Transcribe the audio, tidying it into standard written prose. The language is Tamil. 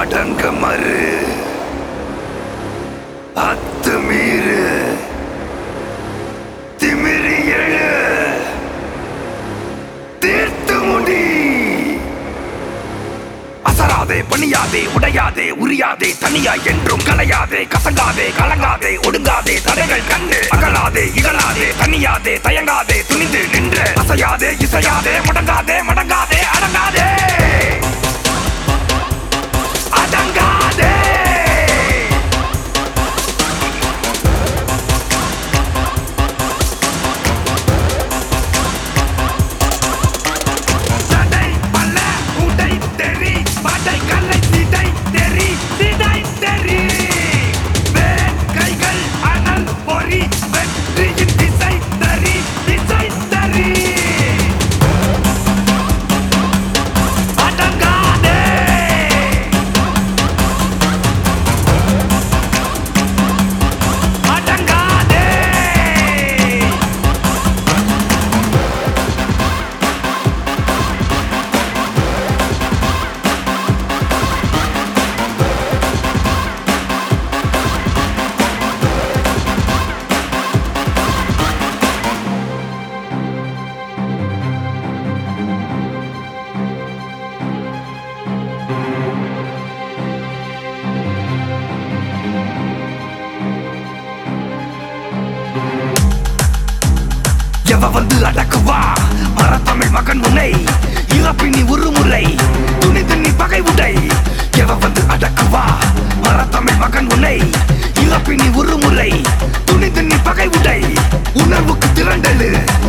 அடங்க மறு அத்துமீறு திமிரி எழு தீர்த்து முடி அசராதே பணியாதே உடையாதே உரியாதே தனியா என்றும் கலையாதே கசங்காதே கலங்காதே ஒடுங்காதே தடைகள் கண்டு அகலாதே இகழாதே தனியாதே தயங்காதே துணிந்து நின்று அசையாதே இசையாதே முடங்காதே மடங்காதே அடங்காதே அடங்காதே தடை பல்ல உடை தெரி பாட்டை கல்லை சிதை தெரி சிதை தெரி வேன் கைகள் அனல் பொறி வெற்றியின் திசை தரி திசை தரி அடங்காதே அடங்காதே எவ வந்து அடக்குவா மரத்தமிழ் மகன் உன்னை இறப்பினி உருமுறை துணிந்து நீ பகை உடை எவ வந்து அடக்குவா மரத்தமிழ் மகன் உன்னை இறப்பினி உருமுறை துணிந்து நீ பகை உடை உணர்வுக்கு திரண்டலு